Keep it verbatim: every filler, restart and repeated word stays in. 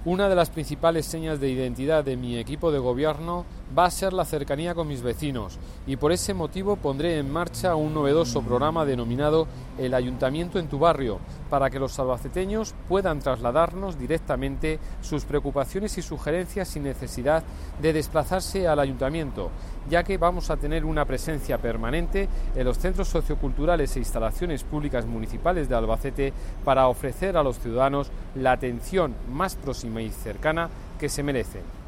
Una de las principales señas de identidad de mi equipo de gobierno va a ser la cercanía con mis vecinos y por ese motivo pondré en marcha un novedoso programa denominado El Ayuntamiento en tu Barrio, para que los albaceteños puedan trasladarnos directamente sus preocupaciones y sugerencias sin necesidad de desplazarse al ayuntamiento, ya que vamos a tener una presencia permanente en los centros socioculturales e instalaciones públicas municipales de Albacete para ofrecer a los ciudadanos la atención más próxima y cercana que se merecen.